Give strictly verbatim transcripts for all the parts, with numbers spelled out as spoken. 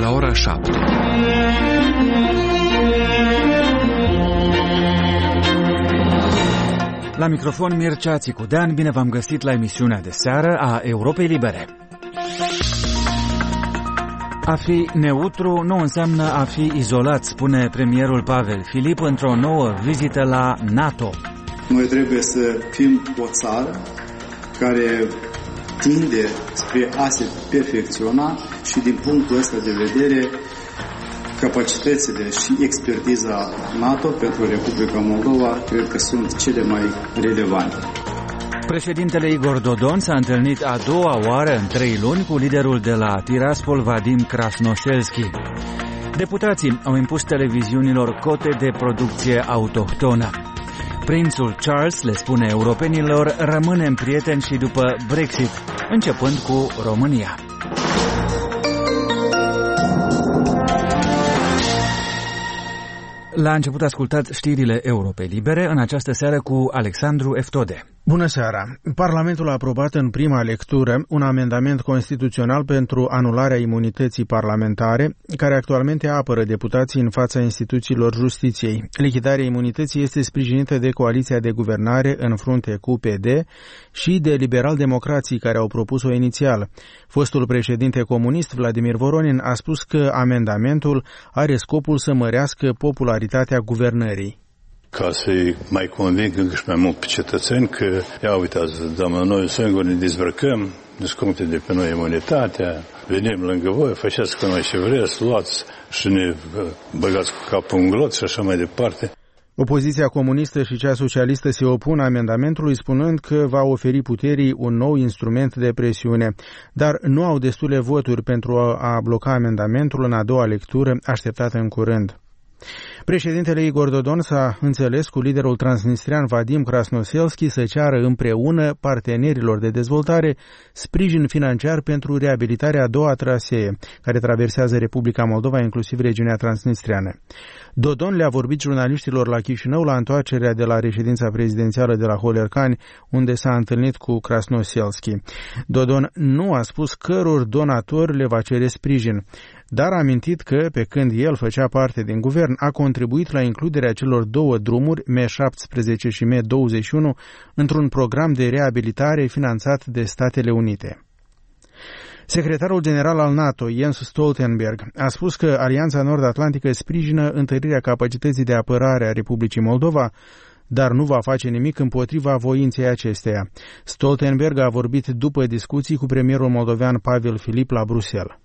la ora șapte. La microfon Mircea Țicudean, bine v-am găsit la emisiunea de seară a Europei Libere. A fi neutru nu înseamnă a fi izolat, spune premierul Pavel Filip într-o nouă vizită la NATO. Noi trebuie să fim o țară care tinde spre a se perfecționa și din punctul ăsta de vedere capacitățile și expertiza NATO pentru Republica Moldova cred că sunt cele mai relevante. Președintele Igor Dodon s-a întâlnit a doua oară în trei luni cu liderul de la Tiraspol, Vadim Krasnoselski. Deputații au impus televiziunilor cote de producție autohtonă. Prințul Charles le spune europenilor: rămânem prieteni și după Brexit, începând cu România. La început ascultați știrile Europei Libere, în această seară cu Alexandru Eftode. Bună seara! Parlamentul a aprobat în prima lectură un amendament constituțional pentru anularea imunității parlamentare, care actualmente apără deputații în fața instituțiilor justiției. Lichidarea imunității este sprijinită de coaliția de guvernare în frunte cu P D și de liberal-democrații care au propus-o inițial. Fostul președinte comunist Vladimir Voronin a spus că amendamentul are scopul să mărească popularitatea guvernării. Ca să-i mai convingă încă și mai mult pe cetățeni că, ia uitați, doamnă, noi singuri ne dezbrăcăm, descompte de pe noi imunitatea, venim lângă voi, faceți cu noi ce vreți, luați și ne băgați cu capul în glot și așa mai departe. Opoziția comunistă și cea socialistă se opun amendamentului, spunând că va oferi puterii un nou instrument de presiune, dar nu au destule voturi pentru a bloca amendamentul în a doua lectură, așteptată în curând. Președintele Igor Dodon s-a înțeles cu liderul transnistrian Vadim Krasnoselski să ceară împreună partenerilor de dezvoltare sprijin financiar pentru reabilitarea a doua trasee care traversează Republica Moldova, inclusiv regiunea transnistriană. Dodon le-a vorbit jurnaliștilor la Chișinău la întoarcerea de la reședința prezidențială de la Holercani, unde s-a întâlnit cu Krasnoselski. Dodon nu a spus căror donator le va cere sprijin, dar a amintit că, pe când el făcea parte din guvern, a contribuit la includerea celor două drumuri, M șaptesprezece și M douăzeci și unu, într-un program de reabilitare finanțat de Statele Unite. Secretarul general al NATO, Jens Stoltenberg, a spus că Alianța Nord-Atlantică sprijină întărirea capacității de apărare a Republicii Moldova, dar nu va face nimic împotriva voinței acesteia. Stoltenberg a vorbit după discuții cu premierul moldovean Pavel Filip la Bruxelles.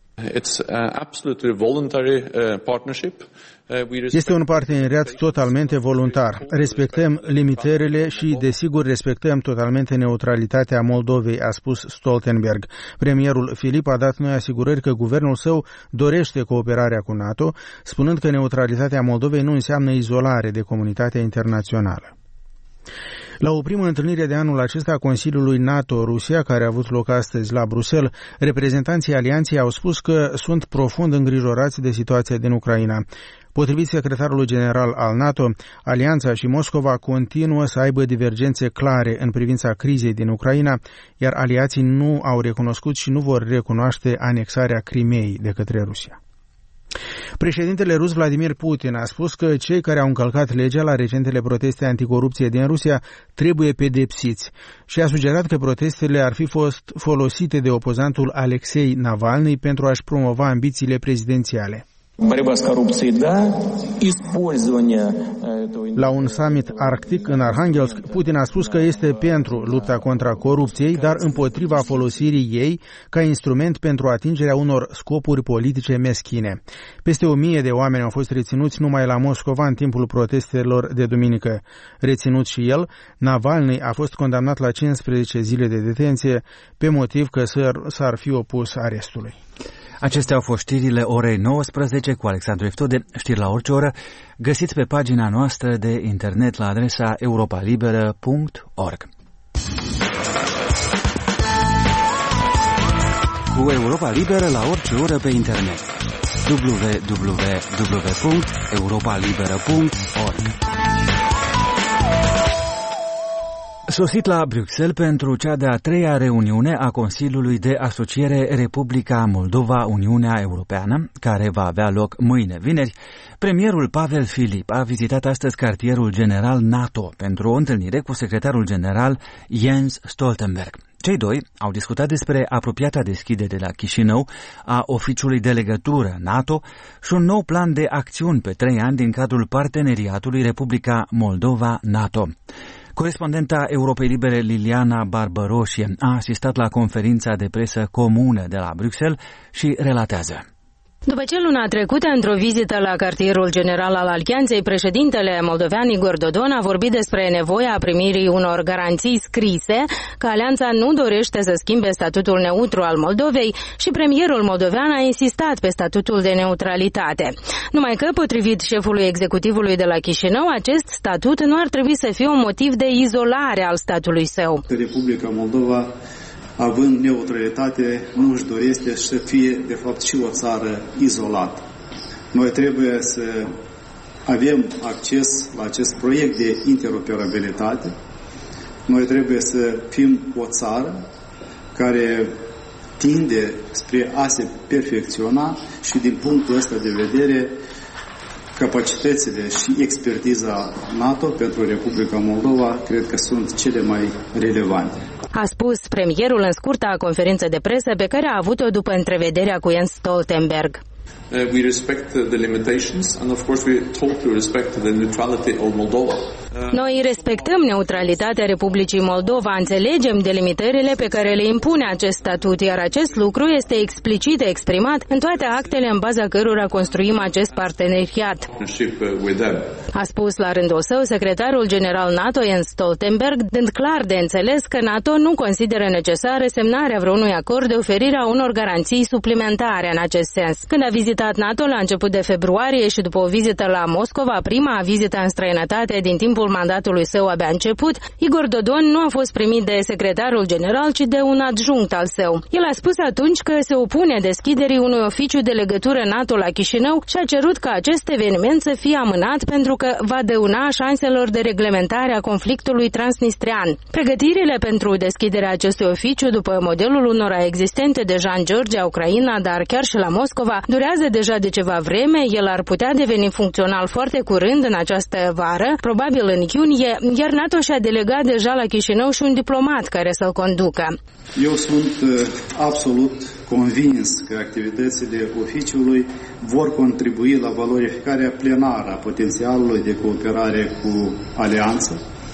Este un parteneriat totalmente voluntar. Respectăm limitările și, desigur, respectăm totalmente neutralitatea Moldovei, a spus Stoltenberg. Premierul Filip a dat noi asigurări că guvernul său dorește cooperarea cu NATO, spunând că neutralitatea Moldovei nu înseamnă izolare de comunitatea internațională. La o primă întâlnire de anul acesta a Consiliului NATO-Rusia, care a avut loc astăzi la Bruxelles, reprezentanții alianței au spus că sunt profund îngrijorați de situația din Ucraina. Potrivit secretarului general al NATO, Alianța și Moscova continuă să aibă divergențe clare în privința crizei din Ucraina, iar aliații nu au recunoscut și nu vor recunoaște anexarea Crimeei de către Rusia. Președintele rus Vladimir Putin a spus că cei care au încălcat legea la recentele proteste anticorupție din Rusia trebuie pedepsiți și a sugerat că protestele ar fi fost folosite de opozantul Alexei Navalny pentru a-și promova ambițiile prezidențiale. La un summit arctic în Arhangelsk, Putin a spus că este pentru lupta contra corupției, dar împotriva folosirii ei ca instrument pentru atingerea unor scopuri politice meschine. Peste o mie de oameni au fost reținuți numai la Moscova în timpul protestelor de duminică. Reținut și el, Navalny a fost condamnat la cincisprezece zile de detenție pe motiv că s-ar fi opus arestului. Acestea au fost știrile orei nouăsprezece cu Alexandru Eftode, știri la orice oră, găsiți pe pagina noastră de internet la adresa europa liberă punct org. Cu Europa Liberă la orice oră pe internet. w w w punct europa liberă punct org. Sosit la Bruxelles pentru cea de-a treia reuniune a Consiliului de Asociere Republica Moldova-Uniunea Europeană, care va avea loc mâine vineri, premierul Pavel Filip a vizitat astăzi cartierul general NATO pentru o întâlnire cu secretarul general Jens Stoltenberg. Cei doi au discutat despre apropiata deschidere la Chișinău a oficiului de legătură NATO și un nou plan de acțiuni pe trei ani din cadrul parteneriatului Republica Moldova-NATO. Corespondenta Europei Libere Liliana Barbăroșie a asistat la conferința de presă comună de la Bruxelles și relatează. După ce luna trecută, într-o vizită la cartierul general al Alianței, președintele moldovean Igor Dodon a vorbit despre nevoia primirii unor garanții scrise că Alianța nu dorește să schimbe statutul neutru al Moldovei și premierul moldovean a insistat pe statutul de neutralitate. Numai că, potrivit șefului executivului de la Chișinău, acest statut nu ar trebui să fie un motiv de izolare al statului său. Republica Moldova, având neutralitate, nu își dorește să fie, de fapt, și o țară izolată. Noi trebuie să avem acces la acest proiect de interoperabilitate. Noi trebuie să fim o țară care tinde spre a se perfecționa și, din punctul ăsta de vedere, capacitățile și expertiza NATO pentru Republica Moldova cred că sunt cele mai relevante. A spus premierul în scurta conferință de presă pe care a avut-o după întrevederea cu Jens Stoltenberg. Uh, we respect the limitations and of course we totally respect the neutrality of Moldova. Noi respectăm neutralitatea Republicii Moldova, înțelegem delimitările pe care le impune acest statut, iar acest lucru este explicit exprimat în toate actele în baza cărora construim acest parteneriat. A spus la rândul său secretarul general NATO Jens Stoltenberg, dând clar de înțeles că NATO nu consideră necesară semnarea vreunui acord de oferire a unor garanții suplimentare în acest sens. Când a vizitat NATO la început de februarie și după o vizită la Moscova, prima vizită în străinătate din timpul mandatului său abia început, Igor Dodon nu a fost primit de secretarul general, ci de un adjunct al său. El a spus atunci că se opune deschiderii unui oficiu de legătură NATO la Chișinău și a cerut ca acest eveniment să fie amânat pentru că va dăuna șanselor de reglementare a conflictului transnistrian. Pregătirile pentru deschiderea acestui oficiu, după modelul unora existente deja în Georgia, Ucraina, dar chiar și la Moscova, durează deja de ceva vreme. El ar putea deveni funcțional foarte curând în această vară, probabil în iunie, iar NATO și-a delegat deja la Chișinău și un diplomat care să-l conducă. Eu sunt uh, absolut convins că activitățile oficiului vor contribui la valorificarea plenară a potențialului de cooperare cu Alianța.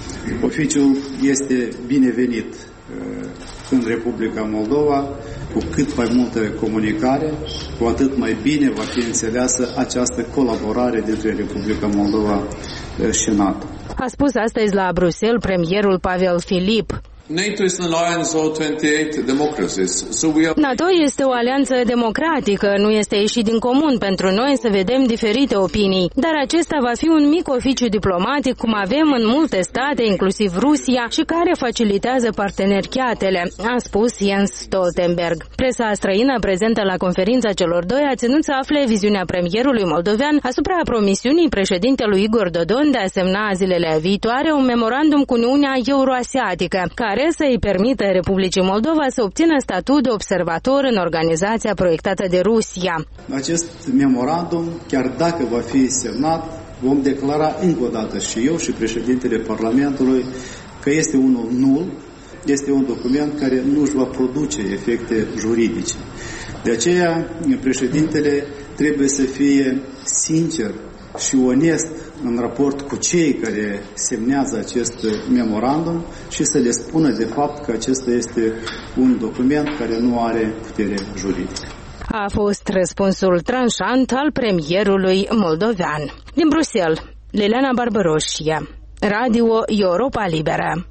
Oficiul este binevenit uh, în Republica Moldova. Cu cât mai multă comunicare, cu atât mai bine va fi înțeleasă această colaborare dintre Republica Moldova și NATO. A spus astăzi la Bruxelles premierul Pavel Filip. NATO is an alliance of twenty-eight democracies. So we are... NATO este o alianță democratică, nu este ieșit din comun pentru noi să vedem diferite opinii, dar acesta va fi un mic oficiu diplomatic cum avem în multe state, inclusiv Rusia, și care facilitează parteneriatele, a spus Jens Stoltenberg. Presa străină prezentă la conferința celor doi a ținut să afle viziunea premierului moldovean asupra promisiunii președintelui Igor Dodon de a semna zilele viitoare un memorandum cu Uniunea Euroasiatică, care să-i permită Republicii Moldova să obțină statut de observator în organizația proiectată de Rusia. Acest memorandum, chiar dacă va fi semnat, vom declara încă o dată și eu și președintele Parlamentului că este unul nul, este un document care nu își va produce efecte juridice. De aceea, președintele trebuie să fie sincer și onest în raport cu cei care semnează acest memorandum și să le spună de fapt că acesta este un document care nu are putere juridică. A fost răspunsul tranșant al premierului moldovean. Din Bruxelles, Liliana Barbăroșie, Radio Europa Liberă.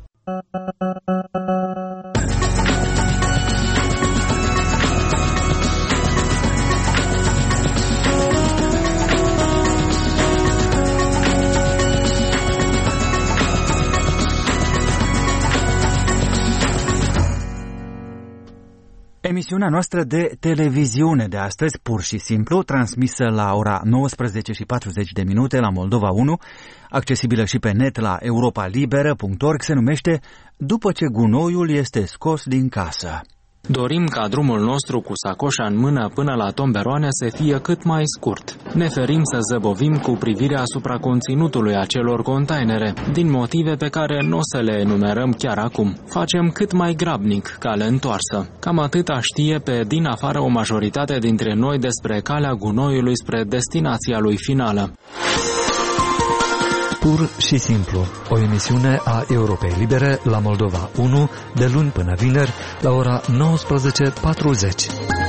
Emisiunea noastră de televiziune de astăzi, pur și simplu, transmisă la ora nouăsprezece și patruzeci de minute la Moldova unu, accesibilă și pe net la europa liberă punct org, se numește După ce gunoiul este scos din casă. Dorim ca drumul nostru cu sacoșa în mână până la tomberoane să fie cât mai scurt. Ne ferim să zăbovim cu privirea asupra conținutului acelor containere, din motive pe care nu o să le enumerăm chiar acum. Facem cât mai grabnic cale întoarsă. Cam atâta știe pe din afară o majoritate dintre noi despre calea gunoiului spre destinația lui finală. Pur și simplu, o emisiune a Europei Libere la Moldova unu, de luni până vineri, la ora nouăsprezece patruzeci.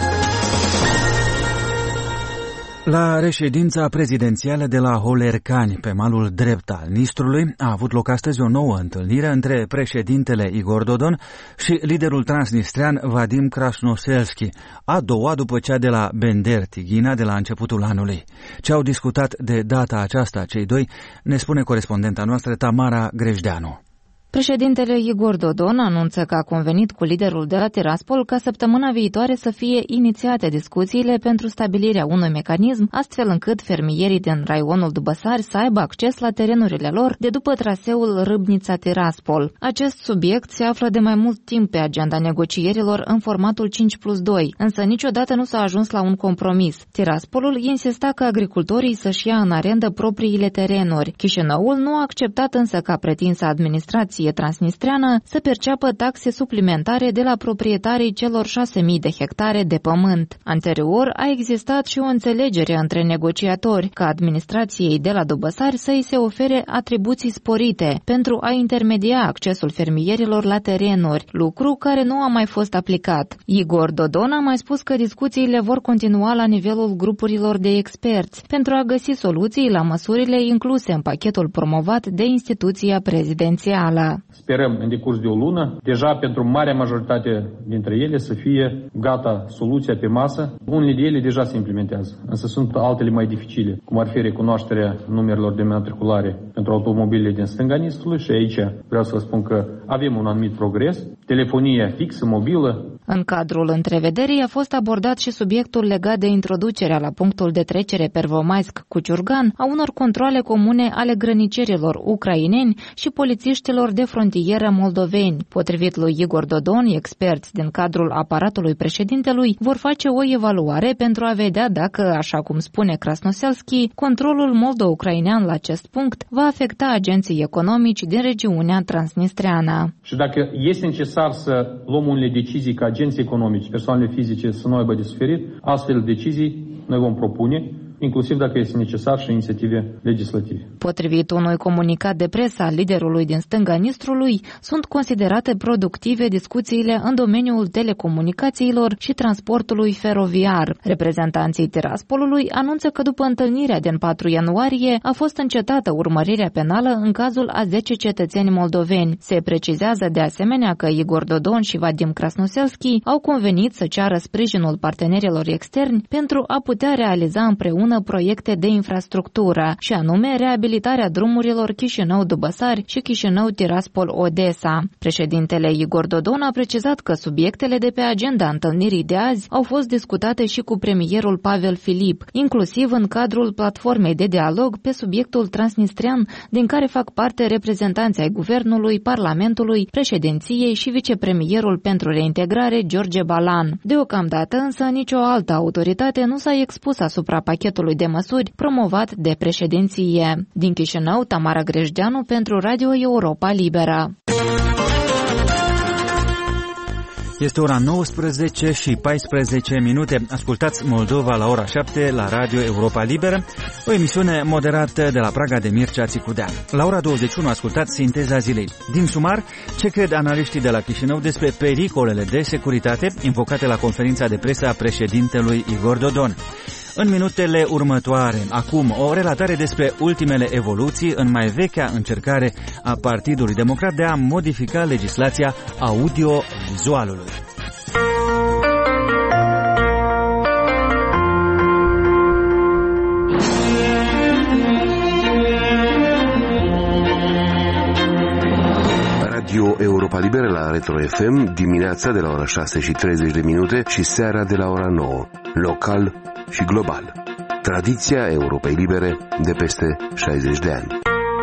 La reședința prezidențială de la Holercani, pe malul drept al Nistrului, a avut loc astăzi o nouă întâlnire între președintele Igor Dodon și liderul transnistrean Vadim Krasnoselski, a doua după cea de la Bender Tighina de la începutul anului. Ce au discutat de data aceasta cei doi, ne spune corespondenta noastră Tamara Grejdeanu. Președintele Igor Dodon anunță că a convenit cu liderul de la Tiraspol ca săptămâna viitoare să fie inițiate discuțiile pentru stabilirea unui mecanism, astfel încât fermierii din raionul Dubăsari să aibă acces la terenurile lor de după traseul Râbnița-Tiraspol. Acest subiect se află de mai mult timp pe agenda negocierilor în formatul cinci plus doi, însă niciodată nu s-a ajuns la un compromis. Tiraspolul insista ca agricultorii să-și ia în arendă propriile terenuri. Chișinăul nu a acceptat însă ca pretinsa administrație transnistreană să perceapă taxe suplimentare de la proprietarii celor șase mii de hectare de pământ. Anterior a existat și o înțelegere între negociatori ca administrației de la Dubăsari să îi se ofere atribuții sporite pentru a intermedia accesul fermierilor la terenuri, lucru care nu a mai fost aplicat. Igor Dodon a mai spus că discuțiile vor continua la nivelul grupurilor de experți pentru a găsi soluții la măsurile incluse în pachetul promovat de instituția prezidențială. Sperăm în decurs de o lună, deja pentru marea majoritate dintre ele să fie gata soluția pe masă. Unele de ele deja se implementează, însă sunt altele mai dificile, cum ar fi recunoașterea numerelor de matriculare pentru automobilele din stânga Nistrului și aici vreau să vă spun că avem un anumit progres. Telefonia fixă, mobilă. În cadrul întrevederii a fost abordat și subiectul legat de introducerea la punctul de trecere Pervomaisk-Cuciurgan a unor controale comune ale grănicerilor ucraineni și polițiștilor de frontieră moldoveni. Potrivit lui Igor Dodon, experți din cadrul aparatului președintelui vor face o evaluare pentru a vedea dacă, așa cum spune Krasnoselski, controlul moldo-ucrainean la acest punct va afecta agenții economici din regiunea transnistreană. Și dacă este necesar să luăm unele decizii ca agenții economici, persoanele fizice să nu aibă de suferit, astfel de decizii noi vom propune, inclusiv dacă este necesar și inițiative legislative. Potrivit unui comunicat de presă al liderului din stânga Nistrului, sunt considerate productive discuțiile în domeniul telecomunicațiilor și transportului feroviar. Reprezentanții Tiraspolului anunță că după întâlnirea din patru ianuarie a fost încetată urmărirea penală în cazul a zece cetățeni moldoveni. Se precizează de asemenea că Igor Dodon și Vadim Krasnoselski au convenit să ceară sprijinul partenerilor externi pentru a putea realiza împreună proiecte de infrastructură, și anume reabilitarea drumurilor Chișinău-Dubăsari și Chișinău-Tiraspol-Odessa. Președintele Igor Dodon a precizat că subiectele de pe agenda întâlnirii de azi au fost discutate și cu premierul Pavel Filip, inclusiv în cadrul platformei de dialog pe subiectul transnistrean, din care fac parte reprezentanții ai guvernului, parlamentului, președinției și vicepremierul pentru reintegrare George Balan. Deocamdată însă nicio altă autoritate nu s-a expus asupra pachetului de măsuri promovat de președinție. Din Chișinău, Tamara Grejdeanu pentru Radio Europa Liberă. Este ora nouăsprezece și paisprezece minute. Ascultați Moldova la ora șapte la Radio Europa Liberă, o emisiune moderată de la Praga de Mircea Țicudean. La ora douăzeci și unu ascultați Sinteza zilei. Din sumar, ce cred analiștii de la Chișinău despre pericolele de securitate invocate la conferința de presă a președintelui Igor Dodon. În minutele următoare, acum, o relatare despre ultimele evoluții în mai vechea încercare a Partidului Democrat de a modifica legislația audio-vizualului. Radio Europa Liberă la Retro F M, dimineața de la ora șase și treizeci de minute și seara de la ora nouă, local și global. Tradiția Europei Libere de peste șaizeci de ani.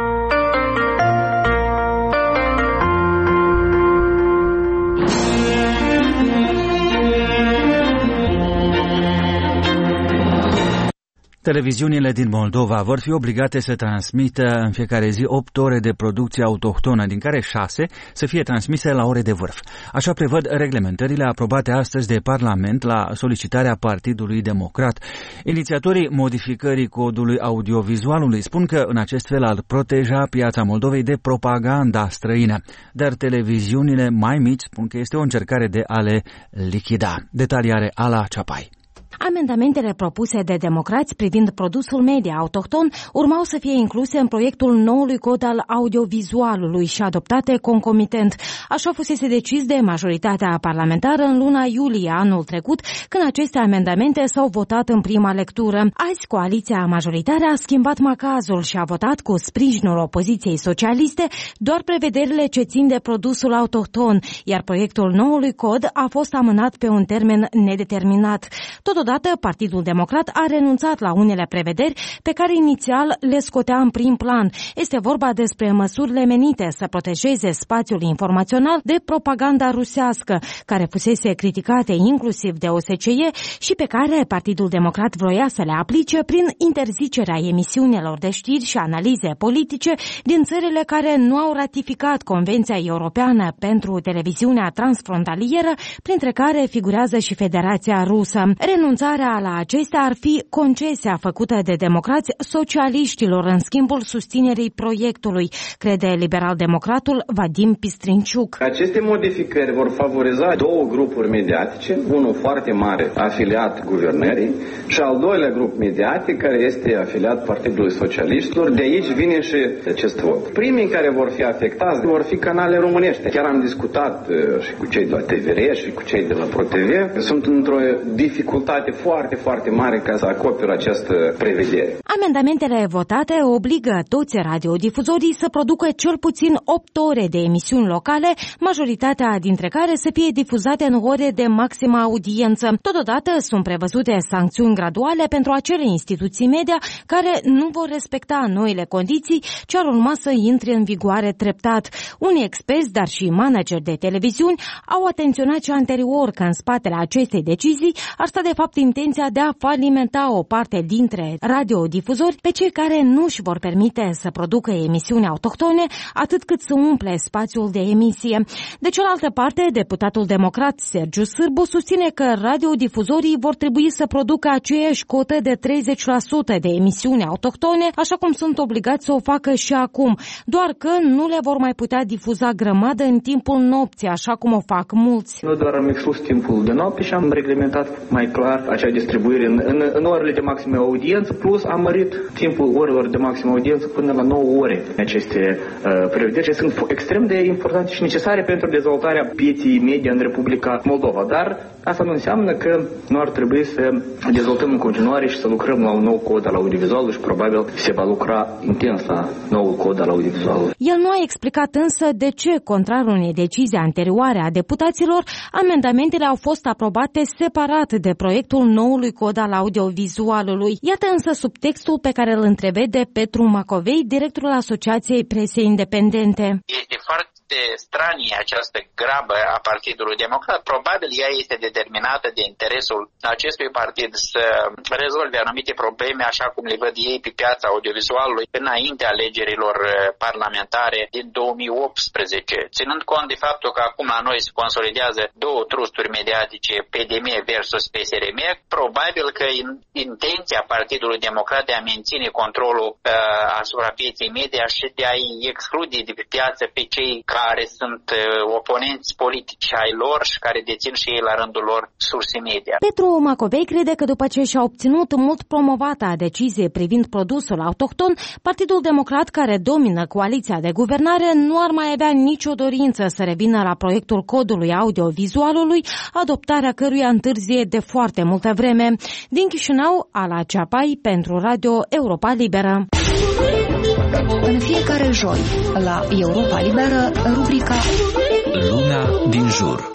Televiziunile din Moldova vor fi obligate să transmită în fiecare zi opt ore de producție autohtonă, din care șase să fie transmise la ore de vârf. Așa prevăd reglementările aprobate astăzi de Parlament la solicitarea Partidului Democrat. Inițiatorii modificării codului audiovizualului spun că în acest fel ar proteja piața Moldovei de propaganda străină, dar televiziunile mai mici spun că este o încercare de a le lichida. Detalii are Ala Ceapai. Amendamentele propuse de democrați privind produsul media autohton urmau să fie incluse în proiectul noului cod al audiovizualului și adoptate concomitent. Așa fusese decis de majoritatea parlamentară în luna iulie anul trecut, când aceste amendamente s-au votat în prima lectură. Azi, coaliția majoritară a schimbat macazul și a votat cu sprijinul opoziției socialiste doar prevederile ce țin de produsul autohton, iar proiectul noului cod a fost amânat pe un termen nedeterminat. Totodată, Partidul Democrat a renunțat la unele prevederi pe care inițial le scotea în prim plan. Este vorba despre măsurile menite să protejeze spațiul informațional de propaganda rusească, care fusese criticate inclusiv de O S C E și pe care Partidul Democrat vroia să le aplice prin interzicerea emisiunilor de știri și analize politice din țările care nu au ratificat Convenția Europeană pentru televiziunea transfrontalieră, printre care figurează și Federația Rusă. Renunțarea la acestea ar fi concesia făcută de democrați socialiștilor în schimbul susținerii proiectului, crede liberal-democratul Vadim Pistrinciuc. Aceste modificări vor favoriza două grupuri mediatice, unul foarte mare afiliat guvernării și al doilea grup mediatic care este afiliat Partidului Socialiștilor. De aici vine și acest vot. Primii care vor fi afectați vor fi canale românești. Chiar am discutat și cu cei de la T V R și cu cei de la ProTV. Sunt într-o dificultate foarte, foarte mare ca să acoperă această prevedere. Amendamentele votate obligă toți radiodifuzorii să producă cel puțin opt ore de emisiuni locale, majoritatea dintre care să fie difuzate în ore de maximă audiență. Totodată sunt prevăzute sancțiuni graduale pentru acele instituții media care nu vor respecta noile condiții, ce ar urma să intre în vigoare treptat. Unii experți, dar și manageri de televiziuni, au atenționat și anterior că în spatele acestei decizii ar sta de fapt intenția de a falimenta o parte dintre radiodifuzori pe cei care nu își vor permite să producă emisiuni autohtone atât cât să umple spațiul de emisie. De cealaltă parte, deputatul democrat Sergiu Sârbu susține că radiodifuzorii vor trebui să producă aceeași cotă de treizeci la sută de emisiuni autohtone, așa cum sunt obligați să o facă și acum, doar că nu le vor mai putea difuza grămadă în timpul nopții, așa cum o fac mulți. Nu doar am exclus timpul de noapte și am reglementat mai clar acea distribuire în, în, în orele de maximă audiență, plus am mărit timpul orelor de maximă audiență până la nouă ore. Aceste uh, prevederi sunt extrem de importante și necesare pentru dezvoltarea pieței media în Republica Moldova, dar asta nu înseamnă că nu ar trebui să dezvoltăm în continuare și să lucrăm la un nou cod al audiovizualului și probabil se va lucra intens la noul cod al audiovizualului. El nu a explicat însă de ce, contrar unei decizii anterioare a deputaților, amendamentele au fost aprobate separat de proiectul noului cod al audiovizualului. Iată însă subtextul pe care îl întrevede Petru Macovei, directorul Asociației Presei Independente. Este foarte stranie această grabă a Partidului Democrat. Probabil ea este determinată de interesul acestui partid să rezolve anumite probleme, așa cum le văd ei pe piața audiovizualului, înainte alegerilor parlamentare din două mii optsprezece. Ținând cont de faptul că acum la noi se consolidează două trusturi mediatice, P D M versus P S R M, probabil că intenția Partidului Democrat de a menține controlul uh, asupra pieței media și de a-i exclude de pe piață pe cei care sunt uh, oponenți politici ai lor și care dețin și ei la rândul lor surse media. Petru Macovei crede că după ce și-a obținut mult promovata decizie privind produsul autohton, Partidul Democrat, care domină coaliția de guvernare, nu ar mai avea nicio dorință să revină la proiectul codului audiovizualului, adoptarea căruia întârzie de foarte multă vreme. Din Chișinău, Ala Ceapai pentru Radio Europa Liberă. În fiecare joi, la Europa Liberă, rubrica Lumea din jur.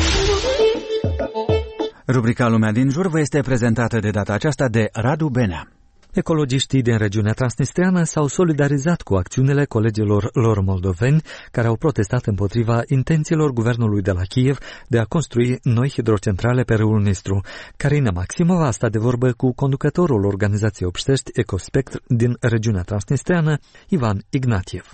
Rubrica Lumea din jur vă este prezentată de data aceasta de Radu Benea. Ecologiștii din regiunea transnistreană s-au solidarizat cu acțiunile colegilor lor moldoveni care au protestat împotriva intențiilor guvernului de la Kiev de a construi noi hidrocentrale pe râul Nistru. Carina Maximova a stat de vorbă cu conducătorul organizației obștești Ecospectr din regiunea transnistreană, Ivan Ignatiev.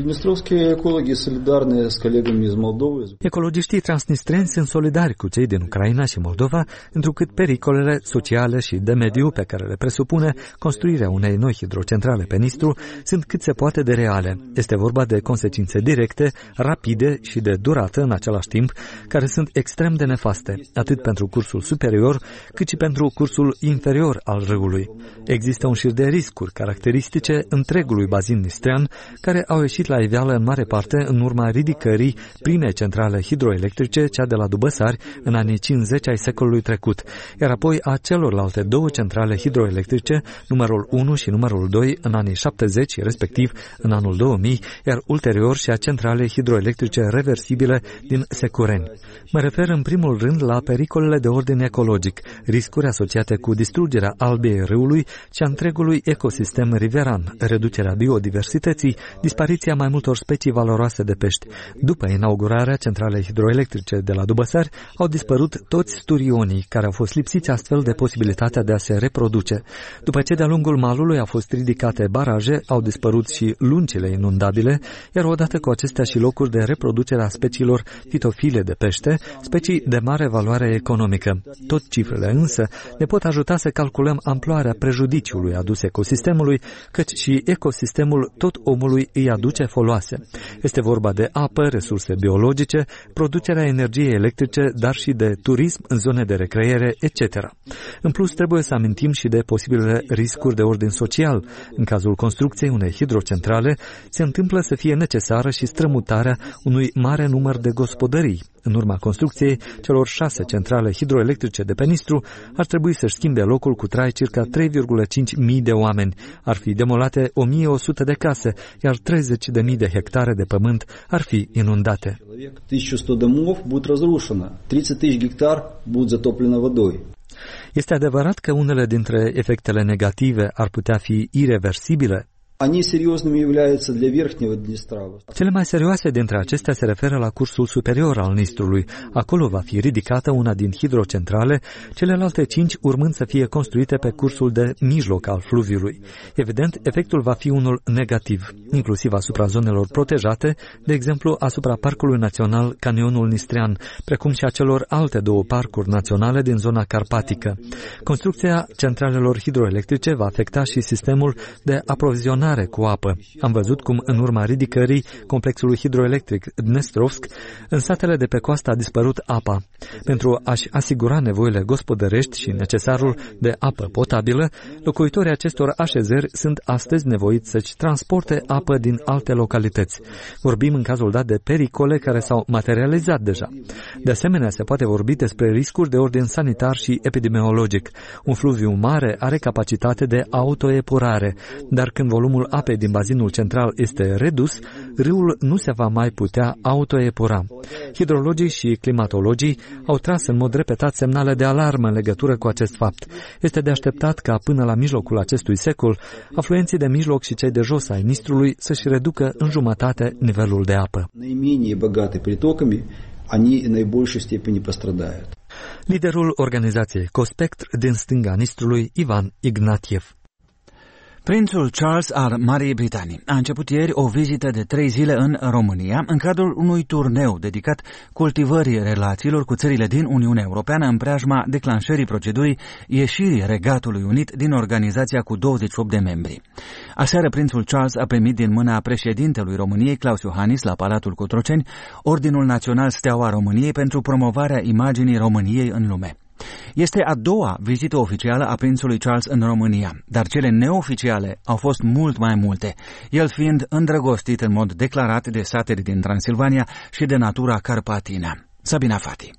Ecologiștii transnistreni sunt solidari cu cei din Ucraina și Moldova, întrucât pericolele sociale și de mediu pe care le presupune construirea unei noi hidrocentrale pe Nistru sunt cât se poate de reale. Este vorba de consecințe directe, rapide și de durată în același timp, care sunt extrem de nefaste, atât pentru cursul superior, cât și pentru cursul inferior al râului. Există un șir de riscuri caracteristice întregului bazin nistrean, care au ieșit la iveală în mare parte în urma ridicării primei centrale hidroelectrice, cea de la Dubăsari, în anii cincizeci ai secolului trecut, iar apoi a celorlalte două centrale hidroelectrice, numărul unu și numărul doi, în anii șaptezeci, respectiv în anul două mii, iar ulterior și a centralei hidroelectrice reversibile din Secureni. Mă refer în primul rând la pericolele de ordin ecologic, riscuri asociate cu distrugerea albei râului și a întregului ecosistem riveran, reducerea biodiversității, dispariția mai multor specii valoroase de pești. După inaugurarea centralei hidroelectrice de la Dubăsari, au dispărut toți sturionii, care au fost lipsiți astfel de posibilitatea de a se reproduce. După ce de-a lungul malului au fost ridicate baraje, au dispărut și lungile inundabile, iar odată cu acestea și locuri de reproducere a speciilor fitofile de pește, specii de mare valoare economică. Tot cifrele însă ne pot ajuta să calculăm amploarea prejudiciului adus ecosistemului, căci și ecosistemul tot omului îi aduce foloase. Este vorba de apă, resurse biologice, producerea energiei electrice, dar și de turism în zone de recreere, et cetera. În plus, trebuie să amintim și de posibilele riscuri de ordin social. În cazul construcției unei hidrocentrale, se întâmplă să fie necesară și strămutarea unui mare număr de gospodării. În urma construcției celor șase centrale hidroelectrice de pe Nistru, ar trebui să-și schimbe locul cu trai circa trei virgulă cinci mii de oameni. Ar fi demolate o mie o sută de case, iar treizeci de mii de hectare de pământ ar fi inundate. Este adevărat că unele dintre efectele negative ar putea fi ireversibile? Cele mai serioase dintre acestea se referă la cursul superior al Nistrului. Acolo va fi ridicată una din hidrocentrale, celelalte cinci urmând să fie construite pe cursul de mijloc al fluviului. Evident, efectul va fi unul negativ, inclusiv asupra zonelor protejate, de exemplu asupra Parcului Național Canionul Nistrean, precum și a celor alte două parcuri naționale din zona carpatică. Construcția centralelor hidroelectrice va afecta și sistemul de aprovizionare cu apă. Am văzut cum, în urma ridicării complexului hidroelectric Dnestrovsk, în satele de pe coastă a dispărut apa. Pentru a-și asigura nevoile gospodărești și necesarul de apă potabilă, locuitorii acestor așezări sunt astăzi nevoiți să-și transporte apă din alte localități. Vorbim în cazul dat de pericole care s-au materializat deja. De asemenea, se poate vorbi despre riscuri de ordin sanitar și epidemiologic. Un fluviu mare are capacitate de autoepurare, dar când volumul apei din bazinul central este redus, râul nu se va mai putea autoepura. Hidrologii și climatologii au tras în mod repetat semnale de alarmă în legătură cu acest fapt. Este de așteptat ca până la mijlocul acestui secol, afluenții de mijloc și cei de jos ai Nistrului să-și reducă în jumătate nivelul de apă. Liderul organizației Ecospectr din stânga Nistrului, Ivan Ignatiev. Prințul Charles al Marii Britanii a început ieri o vizită de trei zile în România, în cadrul unui turneu dedicat cultivării relațiilor cu țările din Uniunea Europeană în preajma declanșării procedurii ieșirii Regatului Unit din organizația cu douăzeci și opt de membri. Aseară, prințul Charles a primit din mâna președintelui României, Claus Iohannis, la Palatul Cotroceni, Ordinul Național Steaua României pentru promovarea imaginii României în lume. Este a doua vizită oficială a prințului Charles în România, dar cele neoficiale au fost mult mai multe, el fiind îndrăgostit în mod declarat de satele din Transilvania și de natura carpatină. Sabina Fati.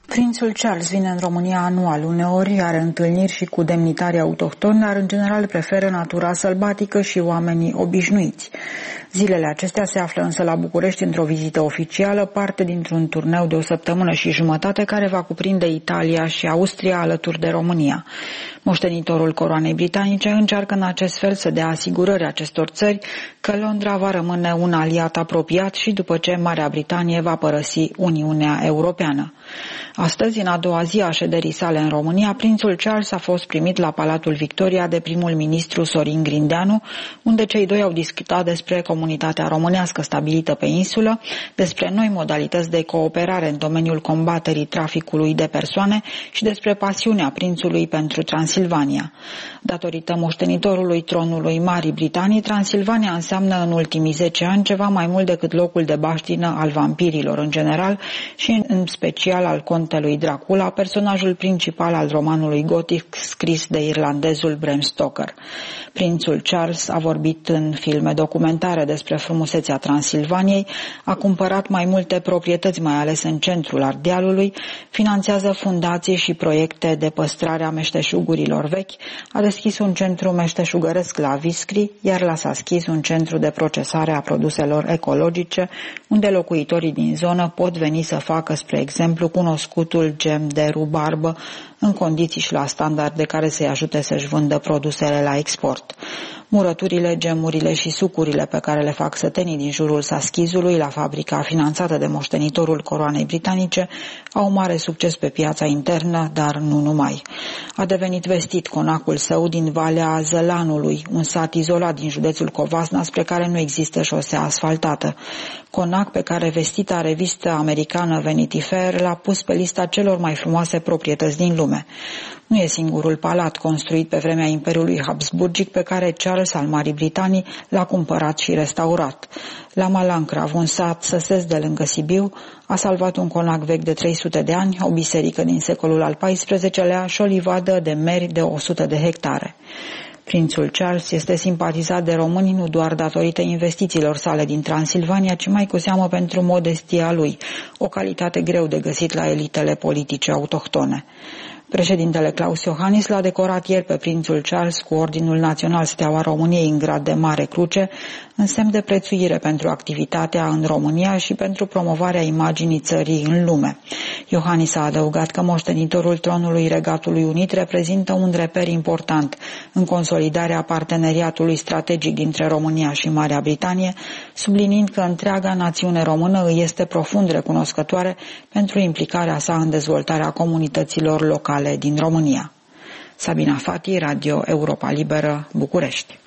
Prințul Charles vine în România anual, uneori are întâlniri și cu demnitarii autohtoni, dar în general preferă natura sălbatică și oamenii obișnuiți. Zilele acestea se află însă la București într-o vizită oficială, parte dintr-un turneu de o săptămână și jumătate care va cuprinde Italia și Austria alături de România. Moștenitorul coroanei britanice încearcă în acest fel să dea asigurări acestor țări că Londra va rămâne un aliat apropiat și după ce Marea Britanie va părăsi Uniunea Europeană. Astăzi, în a doua zi a șederii sale în România, prințul Charles a fost primit la Palatul Victoria de primul ministru Sorin Grindeanu, unde cei doi au discutat despre comunitatea românească stabilită pe insulă, despre noi modalități de cooperare în domeniul combaterii traficului de persoane și despre pasiunea prințului pentru Transilvania. Datorită moștenitorului tronului Marii Britanii, Transilvania înseamnă în ultimii zece ani ceva mai mult decât locul de baștină al vampirilor în general și în special al contelui Dracula, personajul principal al romanului gotic scris de irlandezul Bram Stoker. Prințul Charles a vorbit în filme documentare despre frumusețea Transilvaniei, a cumpărat mai multe proprietăți, mai ales în centrul Ardealului, finanțează fundații și proiecte de păstrare a meșteșugurilor vechi, a deschis un centru meșteșugăresc la Viscri, iar la Saschis un centru de procesare a produselor ecologice, unde locuitorii din zonă pot veni să facă, spre exemplu, cunoscutul gem de rubarbă în condiții și la standarde care să-i ajute să-și vândă produsele la export. Murăturile, gemurile și sucurile pe care le fac sătenii din jurul Saschizului, la fabrica finanțată de moștenitorul coroanei britanice, au mare succes pe piața internă, dar nu numai. A devenit vestit conacul său din Valea Zălanului, un sat izolat din județul Covasna, spre care nu există șosea asfaltată. Conac pe care vestita revistă americană Vanity Fair l-a pus pe lista celor mai frumoase proprietăți din lume. Nu e singurul palat construit pe vremea Imperiului Habsburgic pe care Charles al Marii Britanii l-a cumpărat și restaurat. La Malancrav, un sat săsesc de lângă Sibiu, a salvat un conac vechi de trei sute de ani, o biserică din secolul al paisprezecelea și o livadă de meri de o sută de hectare. Prințul Charles este simpatizat de români nu doar datorită investițiilor sale din Transilvania, ci mai cu seamă pentru modestia lui, o calitate greu de găsit la elitele politice autohtone. Președintele Klaus Iohannis l-a decorat ieri pe prințul Charles cu Ordinul Național Steaua României în grad de Mare Cruce, în semn de prețuire pentru activitatea în România și pentru promovarea imaginii țării în lume. Iohannis a adăugat că moștenitorul tronului Regatului Unit reprezintă un reper important în consolidarea parteneriatului strategic dintre România și Marea Britanie, subliniind că întreaga națiune română îi este profund recunoscătoare pentru implicarea sa în dezvoltarea comunităților locale din România. Sabina Fati, Radio Europa Liberă, București.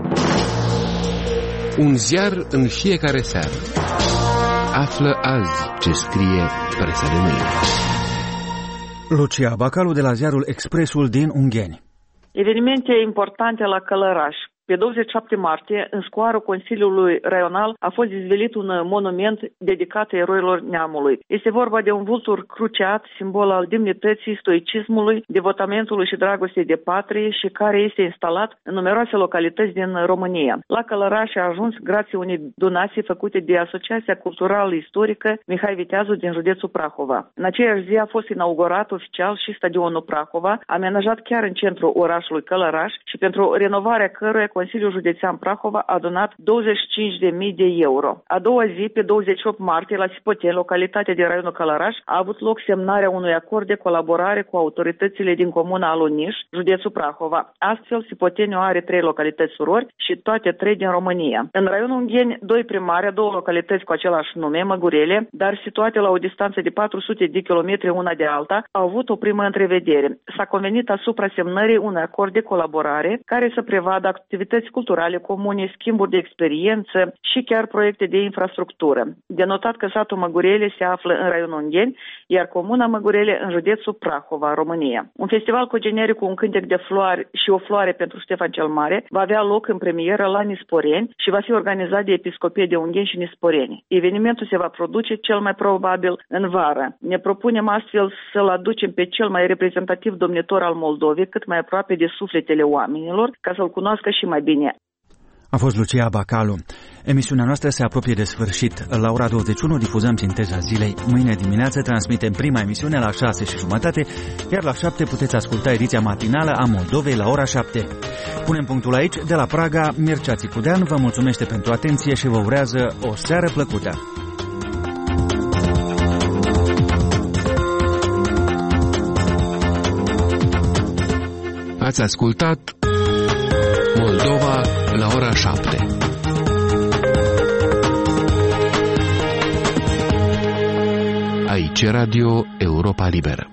Un ziar în fiecare seară. Află azi ce scrie presa de mâine. Lucia Bacalu de la ziarul Expresul din Ungheni. Evenimente importante la Călăraș. Pe douăzeci și șapte martie, în scoarul Consiliului Raional, a fost dezvăluit un monument dedicat eroilor neamului. Este vorba de un vultur cruciat, simbol al demnității, stoicismului, devotamentului și dragostei de patrie și care este instalat în numeroase localități din România. La Călăraș a ajuns grație unei donații făcute de Asociația Culturală Istorică Mihai Viteazu din județul Prahova. În aceeași zi a fost inaugurat oficial și stadionul Prahova, amenajat chiar în centrul orașului Călăraș și pentru renovarea căruia Consiliul Județean Prahova a donat douăzeci și cinci de mii de euro. A doua zi, pe douăzeci și opt martie, la Sipoteni, localitate de raionul Călăraș, a avut loc semnarea unui acord de colaborare cu autoritățile din comuna Aluniș, județul Prahova. Astfel, Sipoteniu are trei localități surori și toate trei din România. În raionul Ungheni, doi primari, două localități cu același nume, Măgurele, dar situate la o distanță de patru sute de kilometri una de alta, au avut o primă întrevedere. S-a convenit asupra semnării unui acord de colaborare care să prevadă activități culturale comune, schimburi de experiență și chiar proiecte de infrastructură. De notat că satul Măgurele se află în raionul Ungheni, iar comuna Măgurele în județul Prahova, România. Un festival cu generic cu un cântec de floare și o floare pentru Ștefan cel Mare va avea loc în premieră la Nisporeni și va fi organizat de Episcopie de Ungheni și Nisporeni. Evenimentul se va produce cel mai probabil în vară. Ne propunem astfel să-l aducem pe cel mai reprezentativ domnitor al Moldovei cât mai aproape de sufletele oamenilor, ca să-l cunoască și mai bine. A fost Lucia Bacalu. Emisiunea noastră se apropie de sfârșit. La ora douăzeci și unu difuzăm sinteza zilei. Mâine dimineață transmitem prima emisiune la șase și jumătate, iar la șapte puteți asculta ediția matinală a Moldovei la ora șapte. Punem punctul aici. De la Praga, Mircea Țicudean vă mulțumește pentru atenție și vă urează o seară plăcută. Ați ascultat Moldova la ora șapte. Aici Radio Europa Liberă.